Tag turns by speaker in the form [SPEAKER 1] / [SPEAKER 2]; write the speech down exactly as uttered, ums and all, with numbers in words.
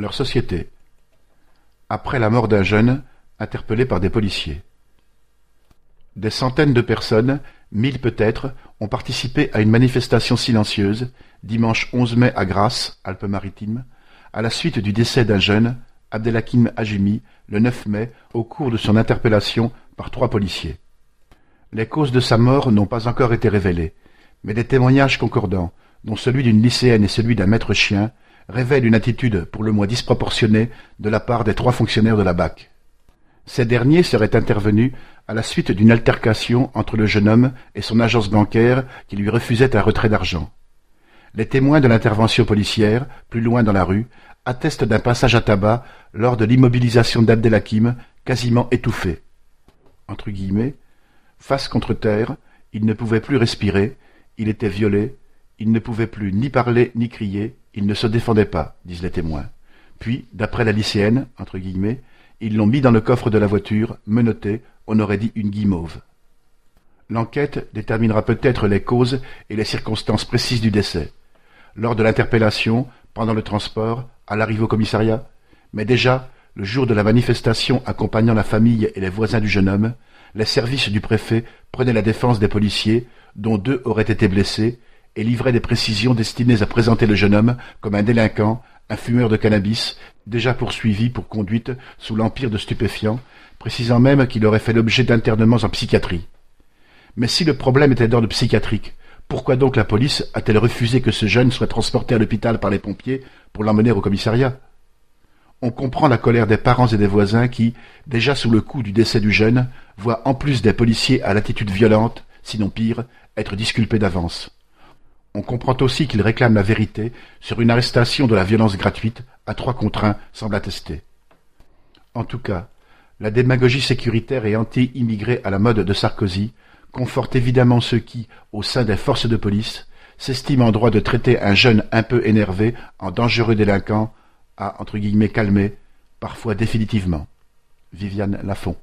[SPEAKER 1] leur société. Après la mort d'un jeune, interpellé par des policiers. Des centaines de personnes, mille peut-être, ont participé à une manifestation silencieuse, dimanche onze mai à Grasse, Alpes-Maritimes, à la suite du décès d'un jeune, Abdelhakim Hajimi, le neuf mai, au cours de son interpellation par trois policiers. Les causes de sa mort n'ont pas encore été révélées, mais des témoignages concordants, dont celui d'une lycéenne et celui d'un maître chien, révèlent une attitude pour le moins disproportionnée de la part des trois fonctionnaires de la B A C. Ces derniers seraient intervenus à la suite d'une altercation entre le jeune homme et son agence bancaire qui lui refusait un retrait d'argent. Les témoins de l'intervention policière, plus loin dans la rue, attestent d'un passage à tabac lors de l'immobilisation d'Abdelhakim, quasiment étouffé. Entre guillemets, face contre terre, il ne pouvait plus respirer, il était violé, il ne pouvait plus ni parler ni crier, il ne se défendait pas, disent les témoins. Puis, d'après la lycéenne, entre guillemets, ils l'ont mis dans le coffre de la voiture, menotté, on aurait dit une guimauve. L'enquête déterminera peut-être les causes et les circonstances précises du décès. Lors de l'interpellation, pendant le transport, à l'arrivée au commissariat, mais déjà, le jour de la manifestation accompagnant la famille et les voisins du jeune homme, les services du préfet prenaient la défense des policiers, dont deux auraient été blessés, et livraient des précisions destinées à présenter le jeune homme comme un délinquant, un fumeur de cannabis, déjà poursuivi pour conduite sous l'empire de stupéfiants, précisant même qu'il aurait fait l'objet d'internements en psychiatrie. Mais si le problème était d'ordre psychiatrique, pourquoi donc la police a-t-elle refusé que ce jeune soit transporté à l'hôpital par les pompiers pour l'emmener au commissariat? On comprend la colère des parents et des voisins qui, déjà sous le coup du décès du jeune, voient en plus des policiers à l'attitude violente, sinon pire, être disculpés d'avance. On comprend aussi qu'ils réclament la vérité sur une arrestation de la violence gratuite à trois contre un semble attester. En tout cas, la démagogie sécuritaire et anti-immigrée à la mode de Sarkozy conforte évidemment ceux qui, au sein des forces de police, s'estiment en droit de traiter un jeune un peu énervé en dangereux délinquant à, entre guillemets, calmer, parfois définitivement. Viviane Lafont.